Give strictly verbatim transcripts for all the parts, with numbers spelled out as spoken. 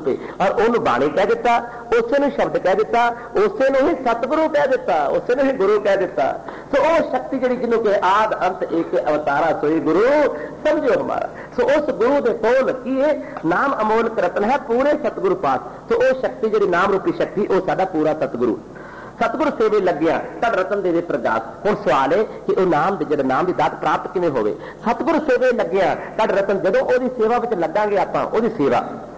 और उन्होंने बाणी कह दिता, उसे ने शब्द कह दिता, उसे ने ही सतगुरु कह दिता, उसे ने ही गुरु कह दिता। सो वो शक्ति जी जिन्हों के आद अंत एक अवतारा सोई गुरु समझो हमारा। सो उस गुरु के कोल की नाम अमोलक रतन है पूरे सतगुरु पास। सो वो शक्ति जी नाम रूपी शक्ति वो साडा पूरा सतगुरु। सतगुरु सेवे लग्या तद रतन देवे प्रकाश। हुण सवाल है कि वह नाम जो नाम की दात प्राप्त किवें होवे। सतगुरु सेवे लग्या तद रतन जदों ओहदी सेवा विच लगांगे आपां ओहदी सेवा।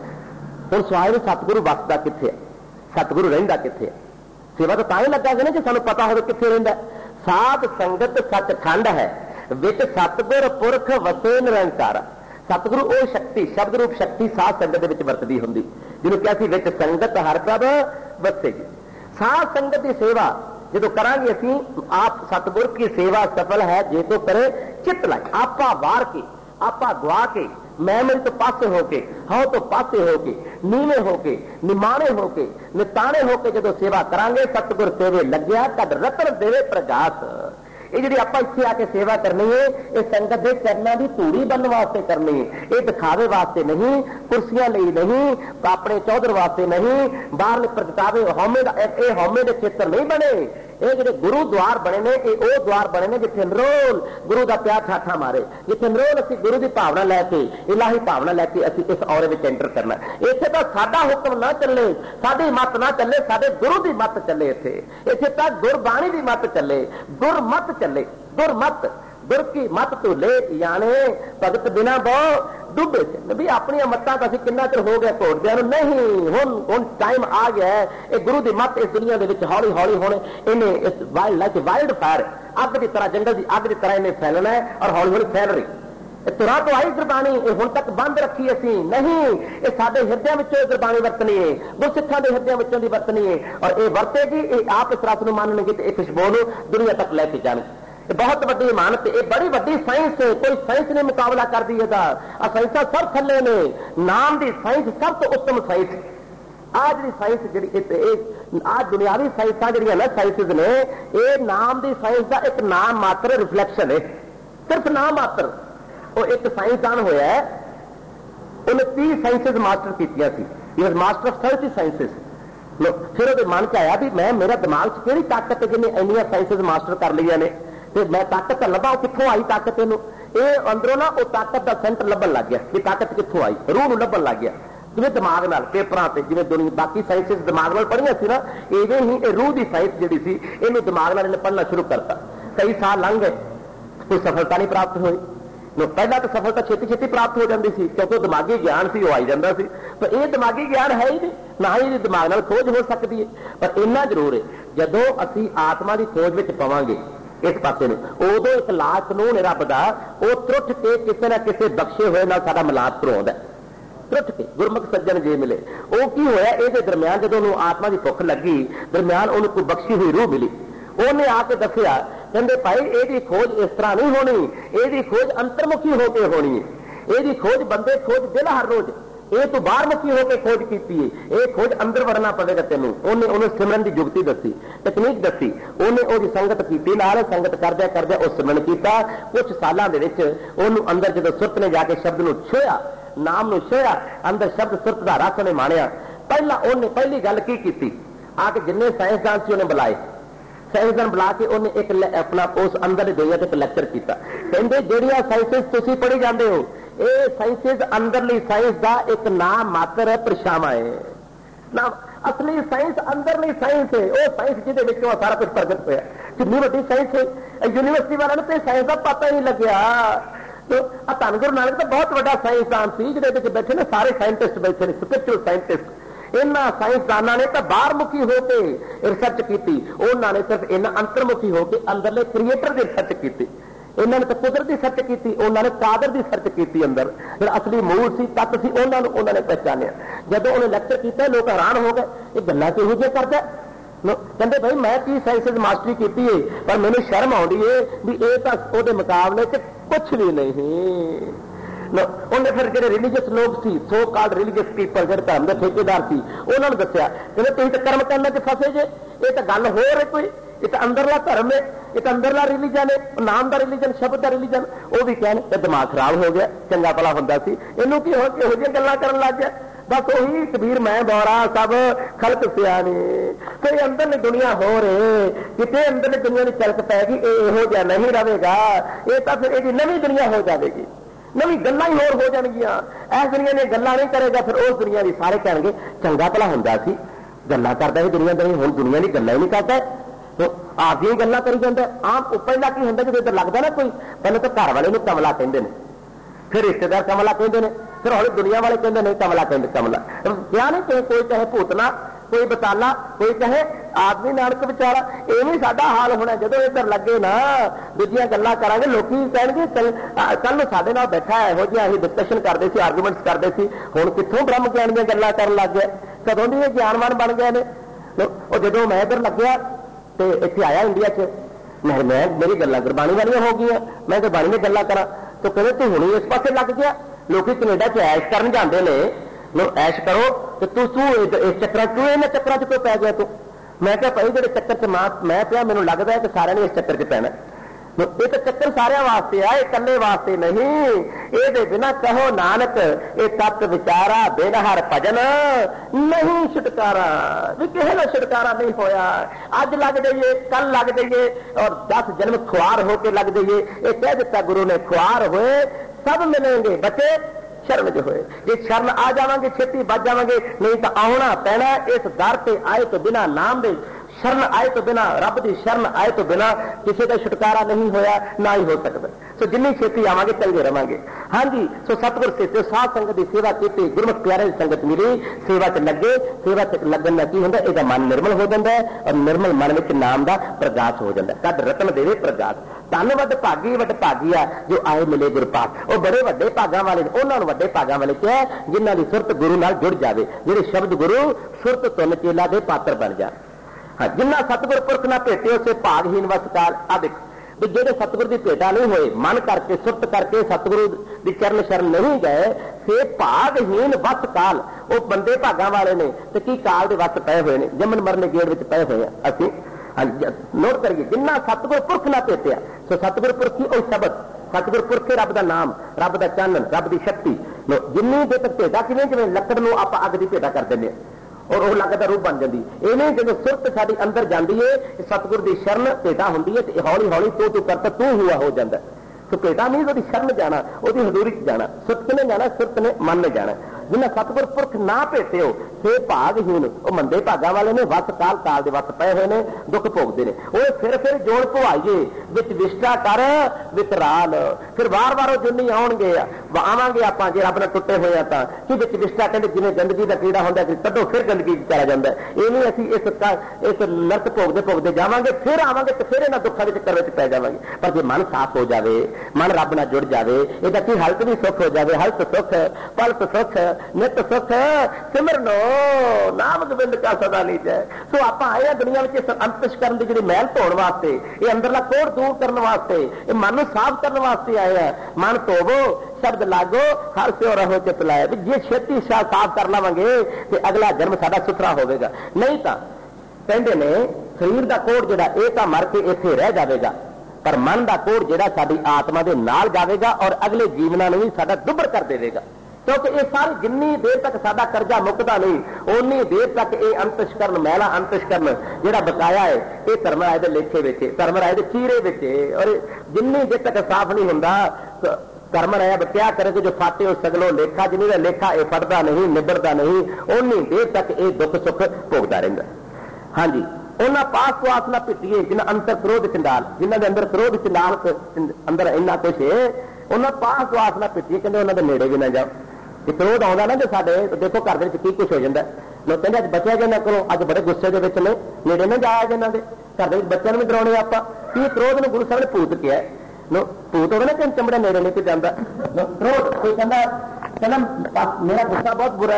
हुण सवाल है सतगुरु वसदा कित्थे है, सतगुरु रहिंदा कित्थे है। सेवा तो तां ही लगांगे ना जे सानूं पता होवे कित्थे रहिंदा। साध संगत सचखंड है विच सतगुर पुरख वसे निरंकार। सतगुरु वो शक्ति शब्द रूप शक्ति साध संगत दे विच वरतदी हुंदी जिन्हों किहा सी विच संगत हर प्रभ वसेगी। साध संगत की सेवा जो करांगे असी आप सतगुर की सेवा सफल है जे तो करे चित लाई आपा वार के आपा गवा के मैं मेरे तो पासे होके हाँ तो पासे होके नीवे होके निमाणे होके निताणे होके जो सेवा करांगे सतगुर सेवे लग्या तद रतन देवे प्रगास। ये जी आप इतने आके सेवा करनी है ये संगत के चरणों की धूड़ी बनने वास्ते करनी है। ये दिखावे वास्ते नहीं, कुर्सियां लिए नहीं, अपने चौधर वास्ते नहीं, बाहर प्रगटावे हौमे ये हौमे के क्षेत्र नहीं बने। ये जो गुरु द्वार बने ने ये वो द्वार बने ने जिथे नरोल गुरु का प्यार ठाठा मारे, जिथे नरोल असी गुरु की भावना लैके इलाही भावना लैके असी इस औरे में एंटर करना। इत्थे तो साडा हुक्म ना चले, साडी मत ना चले, साडे गुरु की मत चले। इत्थे इत्थे तो गुरबाणी की मत चले, गुरमत चले। गुरमत गुर की मत तो ले याने भगत बिना बहु डूबे से भी अपनी मत्तां तो कितना चिर हो गया घोड़दियां नहीं। हुण हुण टाइम आ गया है ये गुरु की मत इस दुनिया के विच हौली हौली हुण इन्हें इस वाइल्ड लाइक वाइल्ड फायर अग की तरह जंगल की अग की तरह इन्हें फैलना है और हौली हौली फैल रही। तुरा तो आई गुरबाणी हुण तक बंद रखी असी नहीं, ये साडे हिरदियां विचों गुरबाणी वरतनी है, गुरसिखां दे हिरदियां विचों दी वरतनी है और ये वरतेगी ये आप इस रस नूं मानणगे ते इह खुशबू नूं दुनिया तक लैके जाणगे। बहुत बड़ी इमानत है, बड़ी बड़ी साइंस है, कोई साइंस ने मुकाबला कर दी है। साइंसा सब थले ने, नाम की साइंस सब तो उत्तम साइंस। आज की साइंस जी आज दुनियावी साइंसा जी ना साइंसिस ने ये नाम की साइंस का एक नाम मात्र रिफ्लैक्शन है, सिर्फ नाम मात्र। वो एक साइंसदान होया है उन्हें तीस साइंसिस मास्टर की मास्टर ऑफ थर्टी साइंसिस। फिर वो मन च आया भी मैं मेरा दिमाग च केड़ी ताकत है जिन्हें इनिया साइंसिस मास्टर कर लिया ने, मैं ताकत लभा कितों आई ताकत इनू ये अंदरों ना वो ताकत का सेंटर लभन लग गया कि ताकत कितों आई, रूह नूं लभन लग गया जिवें दिमाग नाल पेपरां ते जिवें दुनिया बाकी साइंसिस दिमाग नाल पढ़ियां सी ना इवें ही ये रूह की साइंस जिहड़ी सी इहनूं दिमाग नाल इन्हें पढ़ना शुरू करता। कई साल लंघ गए कोई सफलता नहीं प्राप्त हुई। पहला तो सफलता छेती छेती प्राप्त हो जाती सी क्योंकि दिमागी ज्ञान से आई जाता सी, पर यह दिमागी ज्ञान है ही नहीं ना ही दिमाग नाल खोज हो सकती है। पर इन्ना जरूर है जदों असीं आत्मा की खोज में पवांगे इस पासे उदो एक लाश नूं रब दा वो त्रुट के किसी न किसी बख्शे हुए नाल साडा मिलाप करवाउंदा त्रुट के गुरमुख सज्जन जे मिले। वो की होया इहदे दरम्यान जदों आत्मा की भुख लगी दरम्यान उन्हें कोई बख्शी हुई रूह मिली, उन्हें आके दसिया कहते भाई यदी खोज इस तरह नहीं होनी, यदी खोज अंतर्मुखी होकर होनी है। यदी खोज बंदे खोज दिल हर रोज ये तो बाहर मुखी होकर खोज की है, ये खोज अंदर वड़ना पवेगा तेनों। उन्हें उन्हें सिमरन की जुगती दसी, तकनीक दसी, उन्हें वो संगत की नाल संगत करदे करदे उस सिमरन किया। कुछ सालों के अंदर जो सुरत ने जाके शब्द नूं छुया, नाम नूं छुया, अंदर शब्द सुरत का रस ने माणिया। पहला उन्हें पहली गल की आके जिन्ने साइंसदान से उन्हें बुलाए, साइंसदान बुला के उन्हें एक अपना उस अंदर दुनिया से एक लैक्चर किया। कहते जिहड़ियां साइंसिस तुसीं पढ़ी जाते हो ये साइंसिस अंदरली साइंस का एक नाम मात्र है, परिछावा है ना। असली साइंस अंदरली साइंस है, वो साइंस जिहदे विचों सारा कुछ प्रगट होया। कितनी वड्डी साइंस है, यूनिवर्सिटी वालों ने साइंस का पता ही नहीं लग्या। तो धन गुरु नानक तो बहुत बड़ा साइंसदान सी जिहदे बैठे ने सारे साइंटिस्ट बैठे ने स्पिरिचुअल साइंटिस्ट। इन्होंने साइंसदानों ने तो बाहर मुखी होकर रिसर्च की, उन्होंने सिर्फ इन्ह अंतर्मुखी होकर अंदरले क्रिएटर की रिसर्च की। इन्होंने तो कुदरत की सर्च की, उन्होंने कादर की सर्च की, अंदर जो असली मूल सी तत्व सी उन्होंने उन्होंने पहचानिया। जब उन्हें लैक्चर किया लोग हैरान हो गए, ये गल्लां किहो जिहियां करदा। कहते भाई मैं की साइंसिस मास्टरी की है पर मैंने शर्म आउंदी है भी ये तो उसके मुकाबले च कुछ भी नहीं। उन्हें फिर जो रिलीजियस लोग सी सो कॉल्ड रिलीजियस पीपल जो धर्म के ठेकेदार सी उन्होंने दसिया कहते तुम तो कर्म करने च फसे जे, ये तो गल हो रही कोई, ये तो अंदरला धर्म है, ये तो अंदरला रिलीजन है, नाम का रिलीजन शब्द का रिलीजन। वो भी कहने दिमाग खराब हो गया, चंगा भला होंदा सी, इनू की हो जिहियां गल्लां करन लग गया। बस वही कबीर मैं बौरा सब खलक सियानी। तो ये अंदर ने दुनिया हो रहे कितने अंदर ने दुनिया की चलक पैगी, यहो जिहा नहीं रहेगा, ये तो फिर ये नवी दुनिया हो जाएगी, नवी गल्लां ही होर हो जाएगियां। इस दुनिया ने गल्लां नहीं करेगा, फिर उस दुनिया की सारे कहेंगे चंगा भला हुंदा सी, गल्लां करदा ही दुनिया दी, हुण दुनिया की गल्लां ही नहीं करदा, तो आप दी गल्लां करी जांदा। आम पहला की हुंदा जो इधर लगता ना कोई, पहले तो घर वाले नूं कमला कहंदे ने, फिर रिश्तेदार कमला कहते हैं, फिर हौली दुनिया वाले कहते नहीं कमला कहते कमला क्या नहीं कहे, कोई कहे भूतना, कोई बताला, कोई कहे आदमी नानक विचारा। इवें साडा हाल होना जो इधर लगे ना दूजियां गल्लां करांगे, लोकी कहणगे कल साडे नाल बैठा है इहो जिहा असीं डिस्कशन करदे सी, आर्गूमेंट्स करदे सी, हुण कित्थों ब्रह्म ज्ञान दीयां गल्लां करन लग गया, कदों दी ज्ञानवान बन गए ने। ਉਹ ਜਦੋਂ मैं इधर लग्या तो इत्थे आया इंडिया च, मैं मैं मेरी गल्लां गुरबाणी वालियां हो गई, मैं गुरबाणी दी गल्लां करा तो कहते तू हुणे इस पासे लग गया। लोग कनेडा च ऐश करन जांदे ने, ऐश करो तो तू तू इस चक्कर तू इन्हां चक्करां च क्यों पै गया तू। मैं क्या भाई जिहड़े चक्कर च मां मैं पिया, मैनूं लगदा है कि सारिआं ने इस चक्कर च पैना। ये तो चक्कर सारे वास्ते आ, इकल्ले वास्ते नहीं। ये बिना कहो नानक ये तत्त विचारा, बिन हर भजन नहीं छुटकारा। भी किसी का छुटकारा नहीं होया, अज लग जाइए कल लग जाइए और दस जन्म खुआर होके लग जाइए। ये कह दिता गुरु ने, खुआर हुए सब मिलेंगे, बचे शरण जो होए। जे शरण आ जावांगे छेती बच जावांगे, नहीं तो आना पैना इस दर से आए तो बिना नाम दे, शरण आए तो बिना, रब की शरण आए तो बिना किसी का छुटकारा नहीं होया, ना ही हो सकता। सो जिन्नी छेती आवांगे चलते रहांगे। हाँ जी, सो सतगुर से साध संगत की सेवा की, गुरमुख प्यारे की संगत मिली, सेवा च लगे। सेवा च लगन का की होंदा, इहदा मन निर्मल हो जाता है और निर्मल मन में नाम का प्रकाश हो जाता है। कद रतन देवे प्रकाश, धन वड भागी वड भागी आ जो आए मिले गुरु पास। वो बड़े वड्डे भागां वाले उन्होंने वड्डे भागां वाले क्या है, जिन्हां दी सुरत गुरु नाल जुड़ जाए, जिहड़े शब्द गुरु सुरत तुन चेला दे पात्र बन जाए। हाँ, जिन्ना सतगुर पुरख ना भेटे उसे भागहीन वसकाल। आ देख भी जेडे सतगुर की भेटा नहीं होए, मन करके सुरत करके सतगुरु की चरण शरण नहीं गए, से भागहीन वसकाल। वो बंदे भागां वाले ने तो की काल के वस पए हुए ने, जमन मरने गेड़ में पए हुए हैं। असीं नोट करिए, जिन्ना सतगुर पुरख ना भेटिया, सो सतगुर पुरख ही शब्द, सतगुर पुरख रब का नाम, रब का चानन, रब की शक्ति। जिन्नी देर तक भेटा किवें जिवें लकड़ नूं आपां अग दी भेटा कर दिंदे और वह लग का रूप बन जाती है। इवें जो सुरत साडी अंदर जाती है, सतगुर की शरण भेटा होंदी है, तो हौली हौली तू तू करता तू हुआ हो जाता। तो भेटा नहीं वो शरण जाना, वो हजूरी च जाना, सुरत ने जाना, सुरत ने मन ने जाना। जिन्हें सतगुर पुरख ना भेटे हो से भागहीन, वो मंदे भागा वाले ने, वस काल काल के वस पए हुए ने, दुख भोगते हैं। वो फिर फिर जोड़ पवाइए विच विष्टा कर वितराल, फिर बार बार वो जुन्नी आउणगे आवांगे आपां जे रब नाल टुटे होए तां कि विच विष्टा कहंदे जिवें गंदगी का कीड़ा हुंदा कि कड्डो फिर गंदगी चला जांदा है। इवें असीं इस इस नरक भोगते भोगते जावांगे, फिर आवांगे तो फिर इन्हां दुखां दे चक्कर विच पै जावांगे। पर जे मन साफ हो जाए, मन रब नाल जुड़ जाए, इहदा की हलत भी सुख हो जाए, हलत सुख पलत सुख नित सुख सिमरनो नाम गोबिंद का सदा लीजै। सो आप आए दुनिया में इस अंतशकरण की जी मैल धोण वास्ते, ये अंदरला कोड़ दूर करने वास्ते, ये मन साफ करने वास्ते आए हैं। मन धोवो शब्द लागो हर से रहो चित लाए। जे छेती शाह साफ कर लवांगे तो अगला जन्म साडा सुथरा होगा, नहीं तो कहते ने शरीर का कोड़ जिहड़ा ये तो मर के इत्थे रह जाएगा, पर मन का कोड़ जिहड़ा साडी आत्मा दे नाल जाएगा और अगले जीवनां नूं भी साडा दुबर कर देगा। क्योंकि ये सारी जिन्नी देर तक साडा कर्जा मुकदा नहीं, उन्नी देर तक ये अंतशकरण मैला अंतशकरण जिहड़ा बकाया है, ये धर्मराज दे लेखे विच, धर्मराज दे चीरे विच। और जिन्नी देर तक साफ नहीं हुंदा, धर्मराज क्या करे कि जो फाटे उस सगलों लेखा, जिन्नी दा लेखा ये फटदा नहीं, निबड़दा नहीं, उन्नी देर तक ये दुख सुख भोगदा रहिंदा। हाँ जी, उन्हां पास पास ना पिटिए जिन्हां अंतर क्रोध चंडाल, जिन्हां दे अंदर क्रोध चंडाल अंदर इन्ना कुछ है, उन्हां पास पास ना पिटिए, कहंदे उन्हां दे नेड़े भी ना जाओ। जे क्रोध आउंदा ना जो साडे, तो देखो घर दे विच की कुछ हो जांदा। लोग कहंदे अज बचिया जे ना करो, अज बड़े गुस्से दे विच ने, नेड़े ना जाया जिन्हां दे, घर दे विच बच्चों नूं भी डराउणे आपां। की क्रोध नूं गुरु साहब ने भूत किया है। नो भूत होवे ना कि चमड़ा नेड़े नहीं जांदा। क्रोध कोई कहंदा कहंदा मेरा गुस्सा बहुत बुरा है,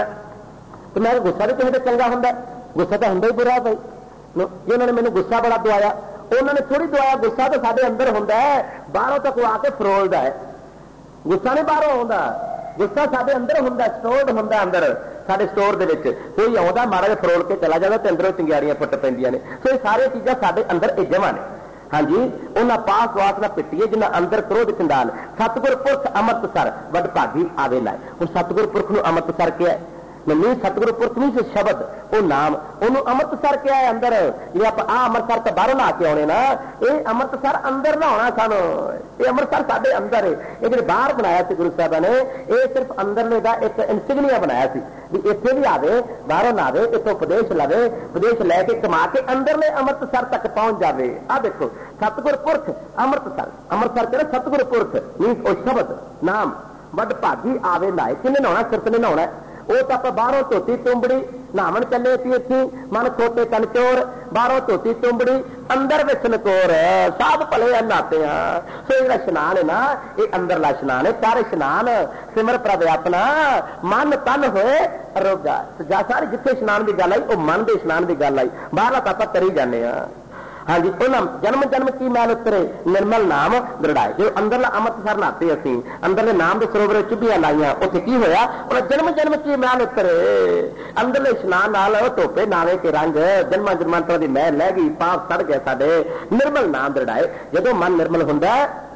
तो मैं गुस्सा भी किसी चंगा हुंदा, गुस्सा तो हुंदा ही बुरा भाई। जे उन्होंने मैंने गुस्सा बड़ा दवाया, उन्होंने थोड़ी दवाया, गुस्सा तो साडे अंदर हुंदा है, बाहरों तक आके फरोलदा है। गुस्सा नहीं बाहरों आउंदा, गुस्सा साडे अंदर हुंदा, स्टोर्ड हुंदा अंदर साडे स्टोर दे विच। कोई आउंदा माड़ा जिहा फरोल के चला जांदा ते अंदरों चिंगारियां फुट पैंदियां ने। सो ये सारी चीज़ां साडे अंदर ए जमा ने। हाँ जी, उन्हां पास वास ना पिटिए जिन्हां अंदर क्रोध चंडाल। सतगुर पुरख अमृतसर वड भागी आवे लाए। हुण सतगुर पुरख नूं अमृतसर क्या है? नहीं सतगुरु पुरख नहीं से शब्द वो नाम ਉਹਨੂੰ ਅੰਮ੍ਰਿਤਸਰ ਕਿਹਾ ਹੈ ਅੰਦਰ ਜੇ ਆਪਾਂ ਆ ਅੰਮ੍ਰਿਤਸਰ ਤੋਂ ਬਾਹਰੋਂ ਨਹਾ ਕੇ ਆਉਣੇ ਨਾ ਇਹ ਅੰਮ੍ਰਿਤਸਰ ਅੰਦਰ ਨਹਾਉਣਾ ਸਾਨੂੰ ਇਹ ਅੰਮ੍ਰਿਤਸਰ ਸਾਡੇ ਅੰਦਰ ਹੈ ਇਹ ਜਿਹੜੇ ਬਾਹਰ ਬਣਾਇਆ ਸੀ ਗੁਰੂ ਸਾਹਿਬਾਂ ਨੇ ਇਹ ਸਿਰਫ ਅੰਦਰਲੇ ਦਾ ਇੱਕ ਇਨਸਿਗਨੀਆ ਬਣਾਇਆ ਸੀ ਵੀ ਇੱਥੇ ਵੀ ਆਵੇ ਬਾਹਰੋਂ ਨਾ ਆਵੇ ਇੱਥੋਂ ਉਪਦੇਸ਼ ਲਵੇ ਉਪਦੇਸ਼ ਲੈ ਕੇ ਕਮਾ ਕੇ ਅੰਦਰਲੇ ਅੰਮ੍ਰਿਤਸਰ ਤੱਕ ਪਹੁੰਚ ਜਾਵੇ ਆ ਦੇਖੋ ਸਤਿਗੁਰ ਪੁਰਖ ਅੰਮ੍ਰਿਤਸਰ ਅੰਮ੍ਰਿਤਸਰ ਕਿਹੜਾ ਸਤਿਗੁਰ ਪੁਰਖ ਮੀਨਸ ਉਹ ਸ਼ਬਦ ਨਾਮ ਵੱਡ ਭਾਗੀ ਆਵੇ ਨਾਏ ਕਿੰਨੇ ਨਹਾਉਣਾ ਸਿਰਫ ਨੇ ਨਹਾਉਣਾ ਉਹ ਤਾਂ ਆਪਾਂ ਬਾਹਰੋਂ ਧੋਤੀ ਤੁੰਬੜੀ ਨਹਾਵਣ ਚੱਲੇ ਸੀ ਇੱਥੇ ਮਨ ਖੋਟੇ ਕਨਚੋਰ ਬਾਹਰੋਂ ਧੋਤੀ ਤੁੰਬੜੀ ਅੰਦਰ ਵਿੱਚ ਨਕੋਰ ਸਭ ਭਲੇ ਨਾਤੇ ਆ ਸੋ ਜਿਹੜਾ ਇਸ਼ਨਾਨ ਹੈ ਨਾ ਇਹ ਅੰਦਰਲਾ ਇਸ਼ਨਾਨ ਹੈ ਕਰ ਇਸ਼ਨਾਨ ਸਿਮਰ ਪ੍ਰਭ ਆਪਣਾ ਮਨ ਤਨ ਹੋਏ ਅਰੋਗਾ ਜਾਂ ਸਾਰੇ ਜਿੱਥੇ ਇਸ਼ਨਾਨ ਦੀ ਗੱਲ ਆਈ ਉਹ ਮਨ ਦੇ ਇਸ਼ਨਾਨ ਦੀ ਗੱਲ ਆਈ ਬਾਹਰਲਾ ਤਾਂ ਆਪਾਂ ਕਰੀ ਜਾਂਦੇ ਆ हाँ जी ਉਹਨਾਂ ਜਨਮ ਜਨਮ ਕੀ ਮੈਲ ਉਤਰੇ ਨਿਰਮਲ ਨਾਮ ਦ੍ਰਿੜਾਏ ਜੋ ਅੰਦਰਲਾ ਅੰਮ੍ਰਿਤਸਰ ਨਾਤੇ ਅਸੀਂ ਅੰਦਰਲੇ ਨਾਮ ਦੇ ਸਰੋਵਰ ਚੁੱਭੀਆਂ ਲਾਈਆਂ ਉੱਥੇ ਕੀ ਹੋਇਆ ਉਹਨਾਂ ਜਨਮ ਜਨਮ ਕੀ ਮੈਲ ਉਤਰੇ ਅੰਦਰਲੇ ਇਸ਼ਨਾਨ ਨਾਲ ਧੋਪੇ ਨਾਵੇਂ ਕੇ ਰੰਗ ਜਨਮਾਂ ਜਨਮਾਂਤਰਾਂ ਦੀ ਮੈਲ ਲੈ ਗਈ ਪਾਪ ਸੜ ਗਏ ਸਾਡੇ ਨਿਰਮਲ ਨਾਮ ਦ੍ਰਿੜਾਏ ਜਦੋਂ ਮਨ ਨਿਰਮਲ ਹੁੰਦਾ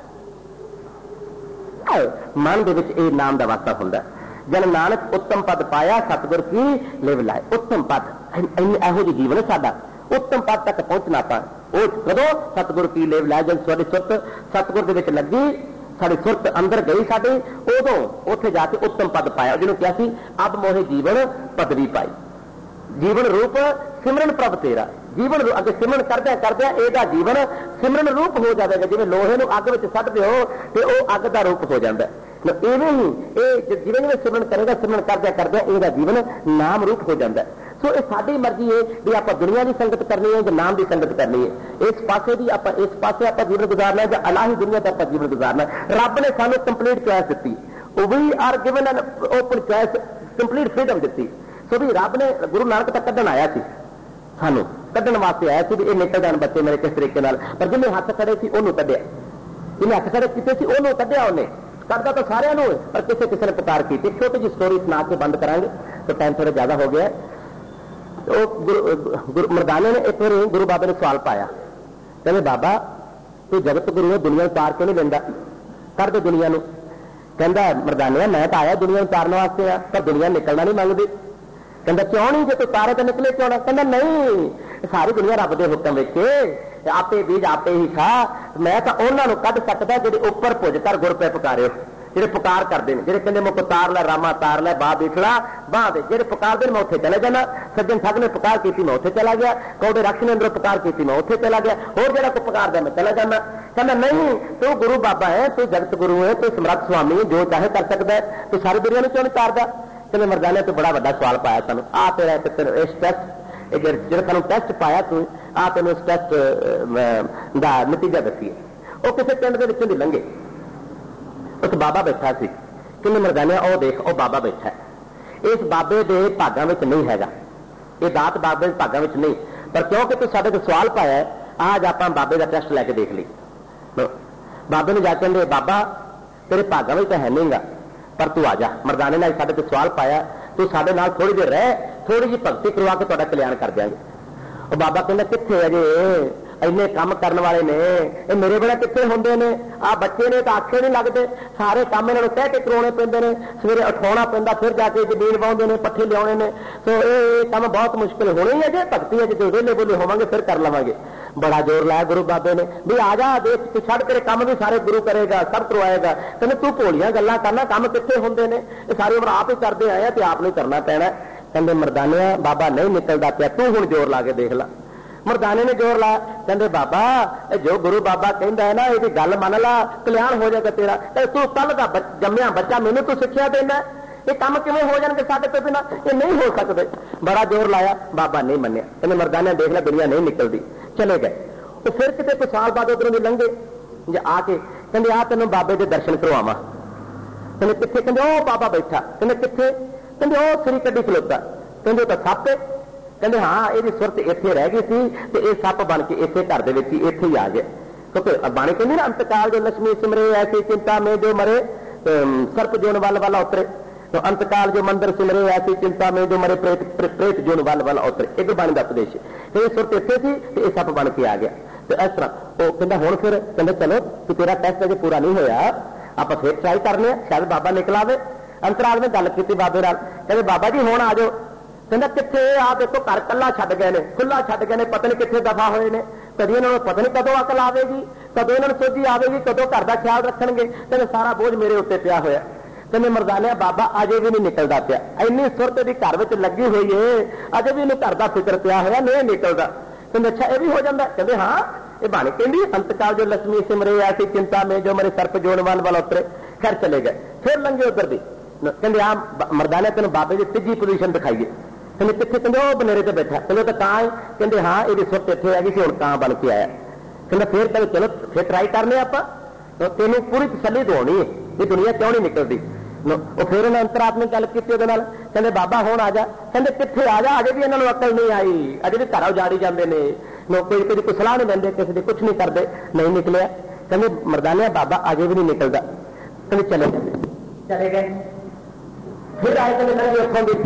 ਮਨ ਦੇ ਵਿੱਚ ਇਹ ਨਾਮ ਦਾ ਵਾਸਾ ਹੁੰਦਾ ਜਨ ਨਾਨਕ ਉੱਤਮ ਪਦ ਪਾਇਆ ਸਤਿਗੁਰ ਕੀ ਲਿਵ ਲਾਏ ਉੱਤਮ ਪਦ ਇਹੋ ਜਿਹੀ ਜੀਵਨ ਸਾਡਾ उत्तम पद तक पहुंचना पा कदों सतगुर की लेव लै जब साड़ी सुरत सतगुर के विच लगी साड़ी सुरत अंदर गई साड़ी उदों उत्थे जाके उत्तम पद पाया जिन्होंने कहा सी अब मोहे जीवन पदवी पाई जीवन रूप सिमरन प्रभ तेरा जीवन अगे सिमरन करदे करदे एदा जीवन सिमरन रूप हो जाएगा जिवें लोहे नूं अग विच सट्टदे हो ते ओह अग दा रूप हो जाता है इवें ही ये जिवें जिवें सिमरन करेगा सिमरन करदे करदे एदा जीवन नाम रूप हो जाता है सो ये साडी मर्जी है भी आप दुनिया की संगत करनी है या नाम की संगत करनी है इस पासे भी आप इस पासे आप जीवन गुजारना है या अलाही दुनिया का आप जीवन गुजारना है रब ने सानू कंप्लीट चॉइस दी we are given an open choice complete freedom दी सो भी रब ने गुरु नानक तक कढ़न आया सी सानू कढ़न वास्ते आया सी भी ये निकल जान बच्चे मेरे किस तरीके नाल पर जिन्हें हथ खड़े सी उन्होंने कढ़िया जिन्हें हथ खड़े किए सी उन्होंने कढ़िया उन्हें करता तो सारिਆਂ ਨੂੰ पर किसी किसी ने पुकार की छोटी जी स्टोरी सुना के बंद करांगे तो टाइम थोड़ा ज्यादा हो गया मरदाने ने एक बार गुरु बाबे ने सवाल पाया कहते बाबा तू जगत गुरु है दुनिया उतार क्यों नहीं लेंदा कर दे दुनिया नूं कहंदा मरदाने मैं तो आया दुनिया उतारने वास्ते आ पर दुनिया निकलना नहीं मंगदी कहंदा क्यों नहीं जो तू तारे तो निकले क्यों ना कहंदा नहीं सारी दुनिया रब दे हुक्म विच आपे बीज आपे ही खा मैं तो उन्होंने कढ़ सकता जिहड़े उपर पुज कर गुर पे पुकारे ਜਿਹੜੇ पुकार करते हैं जेडे कहते मुख तार लै रामा तार लै बाह बिठला बाह दे जेडे पुकारते मैं उत्थे चले जाना सज्जन ठग ने पुकार की मैं उत्थे चला गया कौड़े रक्ष ने अंदर पुकार की मैं उत्थे चला गया होर जेड़ा कोई पुकार दे मैं चला जाना कहना नहीं तू गुरु बाबा है तू जगत गुरु है तू समर्थ स्वामी जो चाहे कर सकता है तू सारी दुनिया में क्यों नहीं तारदा कहते मरदाने तो बड़ा वड्डा सवाल पाया सानू आ तेरा इस टेस्ट जो सानू टेस्ट पाया तू आ तेन इस टेस्ट का नतीजा दसीए वो किसी पिंड के विचों दी लंघे उस बाबा बैठा सी कि मरदानिया ओ देख ओ बाबा बैठा है इस बाबे के भागों में नहीं है ये दात बाबे के भागों में नहीं पर क्योंकि तू साडे तो सवाल पाया है आज आप बाबे का टेस्ट लैके देख ली बाबे ने जाके कहते बाबा तेरे भागों में तो है नहीं गा पर तू आ जा मरदाने ने साडे तो सवाल पाया तू साडे नाल थोड़ी देर रह थोड़ी जी भगती करवा के तुहाडा कल्याण कर देंगे और बाबा कहता कित्थे अजे इन्ने काम करने वाले ने ये मेरे बिना कितने होंगे ने आ बच्चे ने तो आखे नहीं लगते सारे काम इन्होंने कह के करवाने पेंदे ने सवेरे उठाना पैंदा फिर जाके जमीन वाउंदे ने पट्ठे लियाने ने तो ये काम बहुत मुश्किल होने ही है जे भगती है जो वेले बोले होवांगे फिर कर लवांगे बड़ा जोर लाया गुरु बाबे ने भी आ जा देख तू छड़ तेरे काम भी सारे गुरु करेगा सब करवाएगा कहने तू भोलियां गल्लां करना काम कितने होंगे ने सारी उम्र आप ही करते आए तो आप नहीं करना पैना कहते मरदानिया बाबा नहीं निकलता पाया तू हुण जोर ला के देख ला मरदाने ने जोर लाया कहते बाबा जो गुरु बाबा कहता है ना ये गल मन ला कल्याण हो जाएगा तेरा तू कल का जम्मिया बच्चा मैनू तू शिक्षा देना ये काम किवें हो जाएंगे साडे तो बिना ये नहीं हो सकते बड़ा जोर लाया बाबा नहीं मन्या कहते मरदाने देख ला दुनिया नहीं निकलती चले गए वो फिर कितने कुछ साल बाद उधरों भी लंघे आके कहते आ तेन बाबे के दर्शन करवावा कहते कितने कहते ओ बाबा बैठा कहते कितने कहते ओ सिरी कड्डी खलोता कहते तो सप कहते हाँ ये सुरत इत्थे रह गई थी तो ये सप बन के इत्थे घर दे विच इत्थे ही आ गए क्योंकि बाणी कहती ना अंतकाल जो लक्ष्मी सिमरे ऐसी चिंता में जो मरे सर्प जोन वाल वाला उतरे तो अंतकाल जो मंदिर सिमरे ऐसी चिंता में जो मरे प्रेत प्रेत जोन वाल वाला उतरे एक बाणी का उपदेश तो ये सुरत इत्थे थी तो ये सप बन के आ गया तो इस तरह वो कहता हुण फिर कहते चलो तू तेरा टेस्ट अजे पूरा नहीं होया आप फिर ट्राई करने शायद बाबा निकलावे अंतराल में गल की बाबे नाल, कहते बाबा जी हुण आ जाओ। कहता कित्थे आ देखो घर कल्ला छड्ड गए ने, खुला छड्ड गए ने, पता नहीं कित्थे दफा होए ने, कदी इन्हां नूं पता नहीं कदों अकल आवेगी, कदों इन्हां नूं सोझी आवेगी, कदों घर दा ख्याल रखणगे। कहते सारा बोझ मेरे उत्ते पिया होया। कहते मरदानिया बाबा अजे भी नहीं निकलदा पिया, इन्नी सुरत दी घर विच लगी हुई है, अजे भी इन्हूं घर दा फिक्र पिया होया, नहीं निकलदा। कहते अच्छा ये भी हो जाता? कहते हाँ ये बाणी कहती अंतकाल जो लक्ष्मी सिमरे ऐसी चिंता में जो मेरे सर्प जोड़वान वाला उतरे। खैर चले गए, फिर लंघे उधर भी। कहते आ मरदाने तेन बाबे की तीजी पोजीशन दिखाइए। कहते कितने? कहते वो बनेरे से बैठा। कहते तो कां है? कहते हाँ ये सुरत इतने हैगी सी, हुण कां बन के आया। कहते फिर कहते चलो फिर ट्राई करने आप, तेन पूरी तसल्ली दवानी है ये दुनिया क्यों नहीं निकलती। वो फिर उन्हें अंतरात्मा गल की, कहते बाबा हुण आ जा। कहते कित्थे आ जा, अजे भी इन्होंने अकल नहीं आई, अजे भी घर उजाड़ी जाते हैं, कोई कभी कोई सलाह नहीं देंगे, किसी की कुछ नहीं करते, नहीं निकलिया। कहते मरदानिया बाबा अजे भी नहीं निकलता। कहते चले गए, चले गए फिर आए, कहते लंघे उतों की,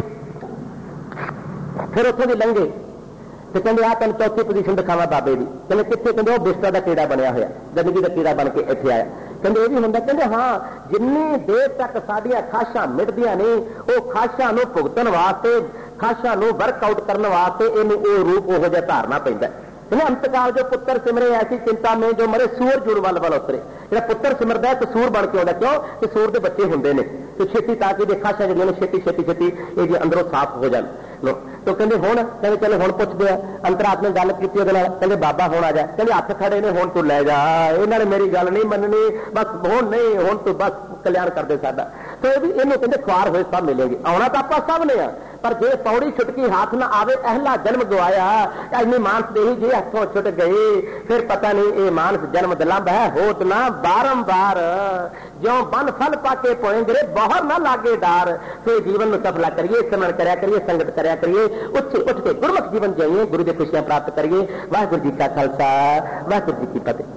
फिर उतों की लंघे तो कहते आ तेन चौथी पोजीशन दिखावा बाबे की। कहते कितने? कहते वो बिस्तर का कीड़ा बनया होया, गंदगी का कीड़ा बन के इत्थे आया। कहते ये भी होंगे? कहते हाँ जिन्नी देर तक साडियां खाशां मिटदियां नहीं, वो खाशां नूं भुगतण वास्ते, खाशां नूं वर्कआउट करने वास्ते इहनूं वो रूप उहो जिहा धारना पैंदा। अंतकाल जो पुत्र सिमरे ऐसी चिंता में जो मरे सूर जुड़ वाल वाल उतरे। जो पुत्र सिमरदा है तो सूर बन के आता, क्यों कि सूर के बच्चे होंगे ने तो छेती ताकि खाशा जी छेती छेती छेती ये जी अंदरों साफ हो जाए। तो कहते हुण कहते चलो हुण पुछदे आ, अंतरात्मा गल की, कहते बाबा हुण आ जा। कहते हथ खड़े ने, हुण तू लै जा, इन्हां ने मेरी गल नहीं मननी, बस हुण नहीं, हुण तू बस कल्याण कर दे साडा। तो ये भी इन्हूं कहते ख्वार होए सब मिलेंगे, आउणा तो आपां सब ने आ, पर जे पौड़ी छुटकी हाथ ना आवे, अहला जन्म गवाया, इन्नी मानस देही जे हथों छुट गई, फिर पता नहीं ये मानस जन्म दिलांब है होत ना बारंबार, ज्यों बन फल पाके पोएंगे बाहर ना लागे डार। तो जीवन में सफला करिए, सिमरन करया करिए, संगत करया करिए, उठ उठ के गुरमुख जीवन जिए, गुरु की खुशियां प्राप्त करिए। वाहिगुरू जी का खालसा, वाहिगुरू जी की फतेह।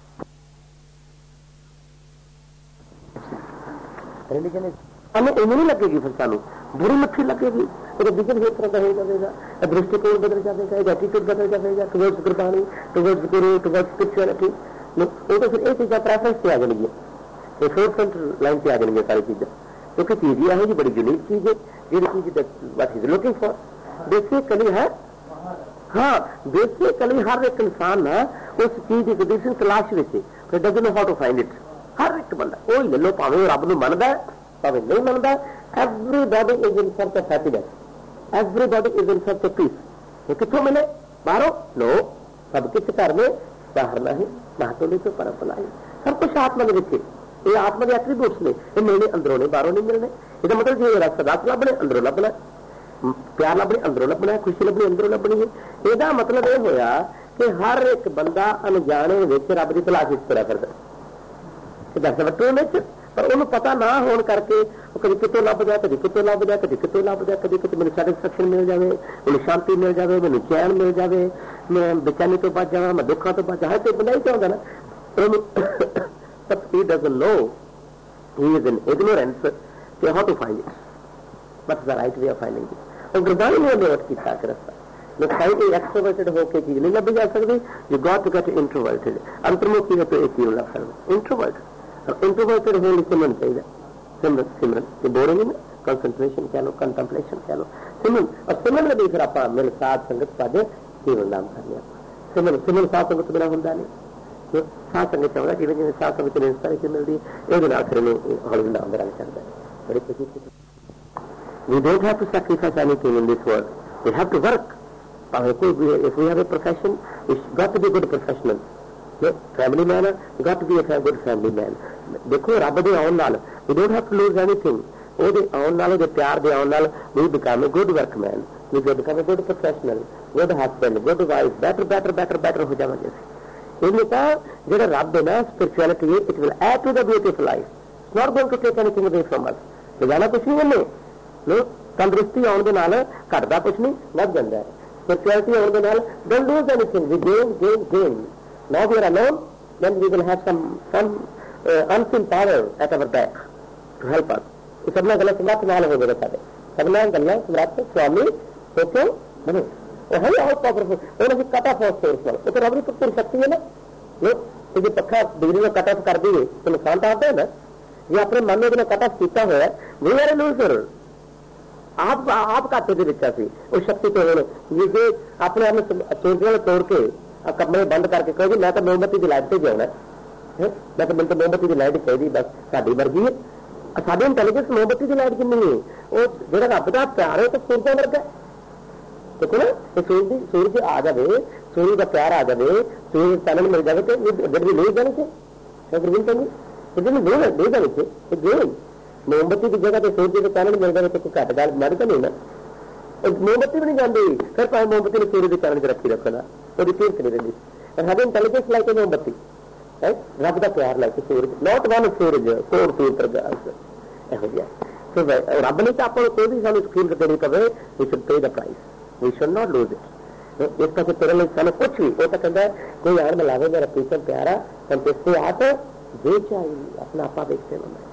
हमें इन्हें नहीं लगेगी, फिर सानू बुरी मच्छी लगेगी, तो विजन एक तरह का हो जाएगा, दृष्टिकोण बदल जाएगा, एटीट्यूड बदल जाएगा, towards Gurbani, towards Guru, towards spirituality. वो तो फिर ये चीज़ा प्रेफरेंस से आ जाएगी, फोर्थ फ्रंट लाइन से आ जाएंगे सारी चीज़ें, क्योंकि चीज यह है जी बड़ी यूनिक चीज है, जी चीज what is looking for. Basically है हाँ, बेसिकली हर एक इंसान ना उस चीज की कंडीशन तलाश में से doesn't know how to find it. हर एक बंदा कोई ले लो, भावे रब नूं मनदा है भावे नहीं मनदा, everybody is in search of happiness, everybody is in search of peace. ये कितों मिले? बाहरों? नो, सब कुछ घर में बाहर नहीं, बाहर नहीं तो पर नहीं, सब कुछ आत्मा में रखे। ये आत्मा के एट्रीब्यूट्स ने, ये मिलने अंदरों ने, बाहरों नहीं मिलने। इसका मतलब जी सदात लभने अंदरों लभना, प्यार लभने अंदरों लभना, खुशी लभनी अंदरों लभनी है। इसका मतलब यह होया कि हर एक बंदा अनजाने विच रब की तलाश इस तरह करता, दस वटों में, पर उन्होंने पता ना होने करके कभी कितों लभ जाए, कभी कितों लभ जाए, कभी कितों लभ जाए, कभी कितने मैंने सैटिस्फैक्शन मिल जाए, मैंने शांति मिल जाए, मैंने चैन मिल जाए, मैं बेचैनी तो बच जावा, मैं दुखों तो बच जाए, तो बंदा ही चाहता ना। But he doesn't know, he is in ignorance, so how to find it? What's the right way of finding it? और गुरबाणी ने नोट किया कि रास्ता लोग साइड एक्सट्रोवर्टेड होकर चीज नहीं लभी जा सकती, you got to get introverted. अंतर्मुखी है तो एक चीज लग सकती इंट्रोवर्ट, और इंट्रोवर्टेड होने सिमरन चाहिए, सिमरन सिमरन ये बोरिंग है ना, कंसंट्रेशन कह लो, कंटम्पलेशन कह लो, सिमरन। और सिमरन में भी फिर आप मेरे साथ संगत पाजे जीवन नाम करने, सिमरन सिमरन साथ संगत बिना होता नहीं, साथ संगत चाहूंगा जिन्हें जिन्हें साथ संगत में इंस्पिरेशन मिलती है, ये आखिर में हौली नाम बनाना चाहता है। बड़ी खुशी we don't have to sacrifice anything in this world, we have to work. If we have a profession, it's got to be a good professional. Family man, you got to be a good family man. देखो रब दे आउण नाल we don't have to lose anything. ਉਹਦੇ ਆਉਣ ਨਾਲ, ਉਹਦੇ ਪਿਆਰ ਦੇ ਆਉਣ ਨਾਲ we become a good workman, we become a good professional, good husband, good wife, better better better better ਹੋ ਜਾਵਾਂਗੇ ਅਸੀਂ। ਇਹਨੇ ਤਾਂ ਜਿਹੜਾ ਰੱਬ ਹੈ ਨਾ spirituality, it will add to the beauty of life, it's not going to take anything away from us। ਤੇ ਜਾਣਾ ਕੁਛ ਨਹੀਂ ਇਹਨੇ, ਤੰਦਰੁਸਤੀ ਆਉਣ ਦੇ ਨਾਲ ਘਟਦਾ ਕੁਛ ਨਹੀਂ, ਵੱਧ ਜਾਂਦਾ ਹੈ। spirituality ਆਉਣ ਦੇ ਨਾਲ don't lose anything, we gain gain gain। now we are alone, then we will have some some uh, unseen power at our back to help us। ਇਹ ਸਭ ਨਾਲ ਗੱਲਾਂ ਸਮਰੱਥ ਨਾਲ ਹੋ ਜਾਏਗਾ, ਸਾਡੇ ਸਭ ਨਾਲ ਗੱਲਾਂ ਸਮਰੱਥ ਸਵਾਮੀ ਸੋਚੋ ਬਣੇ, ਉਹ ਹੈ ਆਲ ਪਾਵਰਫੁਲ। ਉਹਨਾਂ ਦੀ ਕਟ ਆਫ ਸੋਰਸ ਨਾਲ ਉਹ ਤਾਂ ਰੱਬ ਦੀ ਪੂਰੀ ਸ਼ਕਤੀ ਹੈ ਨਾ। ਜੇ ਪੱਖਾ ਬਿਜਲੀ ਨੂੰ ਕਟ ਆਫ ਕਰ ਦਈਏ ਤਾਂ ਨੁਕਸਾਨ ਤਾਂ ਆਉਂਦਾ ਹੈ ਨਾ, ਜੇ ਆਪਣੇ ਮਨ ਨੂੰ ਉਹਨੇ ਕਟਾ ਕੀਤਾ ਹੋਇਆ ਵੀ ਆਰ ਲੂਜ਼ਰ। ਆਪ ਆਪ ਘਾਟੇ ਦੇ ਵਿੱਚ ਅਸੀਂ ਉਹ ਸ਼ਕਤੀ ਤੋਂ ਹੁਣ ਜੇ ਆਪਣੇ ਆਪ ਨੂੰ ਚੋਰੀਆਂ ਤੋੜ ਕੇ ਕਮਰੇ ਬੰਦ ਕਰਕੇ ਕਹੋਗੇ ਮੈਂ ਤਾਂ ਮੋਮਬੱਤੀ ਦੀ ਲਾਈਟ ਤੇ ਜਾਣਾ, ਮੈਂ ਤਾਂ ਮੈਨੂੰ ਤਾਂ ਮੋਮਬੱਤੀ ਦੀ ਲਾਈਟ ਚਾਹੀਦੀ, ਬਸ ਸਾਡੀ ਮਰਜ਼ੀ ਹੈ। ਸਾਡੀ ਇੰਟੈਲੀਜੈਂਸ ਮੋਮਬੱਤੀ ਦੀ ਲਾਈਟ ਕਿੰਨੀ ਹੈ? ਉਹ ਜਿਹੜਾ ਰੱਬ ਦਾ ਪਿਆਰ ਹੈ ਉਹ ਤਾਂ ਸੂਰਜਾਂ ਵਰਗਾ। ਦੇਖੋ ਨਾ, ਸੂਰਜ ਦੀ ਸੂਰਜ ਆ ਜਾਵੇ, ਸੂਰਜ ਦਾ ਪਿਆਰ ਆ ਜਾਵੇ, ਸੂਰਜ ਚਾਨਣ ਮਿਲ ਜਾਵੇ ਤੇ ਗੱਡੀ ਲੈ ਜਾਣੀ ਸੀ ਗੁਰਵਿੰਦ ਸਿੰਘ ਜੀ, ਲੈ ਲੈ ਜਾਣੀ ਸੀ ਜੇ ਮੋਮਬੱਤੀ ਦੀ ਜਗ੍ਹਾ ਤੇ ਸੂਰਜ ਦੇ ਚਾਨਣ ਮਿਲ ਜਾਵੇ ਤਾਂ ਕੋਈ ਘੱਟ ਗੱਲ ਮਰ ਤਾਂ ਨਹੀਂ ਨਾ। ਮੋਮਬੱਤੀ ਵੀ ਨਹੀਂ ਜਾਂਦੀ, ਫਿਰ ਭਾਵੇਂ ਮੋਮਬੱਤੀ ਨੂੰ ਸੂਰਜ ਦੇ ਚਾਨਣ ਚ ਰੱਖੀ ਰੱਖਣਾ, ਉਹਦੀ ਕੀਮਤ ਨਹੀਂ ਰਹਿੰਦੀ। ਸਾਡੀ ਇੰਟੈਲੀਜੈਂਸ ਲੈ ਕੇ ਮੋਮਬੱਤੀ, ਰੱਬ ਦਾ ਪਿਆਰ ਲੈ ਕੇ ਸੂਰਜ, ਨੋਟ ਵਨ ਸੂਰਜ ਸੋਰ ਸੂਰ ਪ੍ਰਕਾਸ਼, ਇਹੋ ਜਿਹਾ ਰੱਬ ਨੇ ਤਾਂ ਆਪਾਂ ਨੂੰ ਕੋਈ ਵੀ ਸਾਨੂੰ ਕੀਮਤ ਦੇਣੀ ਪਵੇ, we should pay the price, we should not lose it. ਇਸ ਕਰਕੇ ਤੇਰੇ ਲਈ ਸਾਨੂੰ ਕੁਛ ਵੀ, ਉਹ ਤਾਂ ਕਹਿੰਦਾ ਕੋਈ ਆਣ ਮਿਲਾਵੇ ਮੇਰਾ ਪ੍ਰੀਤਮ ਪਿਆਰਾ ਸੰਤੁਸ਼ਟੀ ਆਪ ਜੇ ਚਾਹੀਏ ਆਪਣਾ ਆਪਾ ਦੇਖते हैं।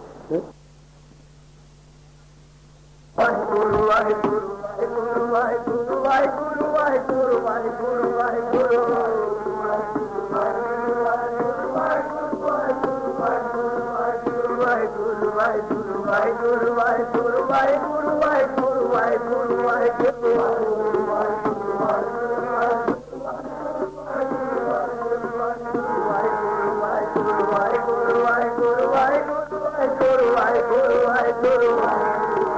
ਵਾਹਿਗੁਰੂ ਵਾਹਿਗੁਰੂ ਵਾਹਿਗੁਰੂ ਵਾਹਿਗੁਰੂ ਵਾਹਿਗੁਰੂ ਵਾਹਿਗੁਰੂ ਵਾਹਿਗੁਰੂ ਵਾਹਿਗੁਰੂ ਵਾਹਿਗੁਰੂ ਵਾਹਿਗੁਰੂ ਵਾਹਿਗੁਰੂ ਵਾਹਿਗੁਰੂ ਵਾਹਿਗੁਰੂ ਵਾਹਿਗੁਰੂ ਵਾਹਿਗੁਰੂ ਵਾਹਿਗੁਰੂ ਵਾਹਿਗੁਰੂ ਵਾਹਿਗੁਰੂ ਵਾਹਿਗੁਰੂ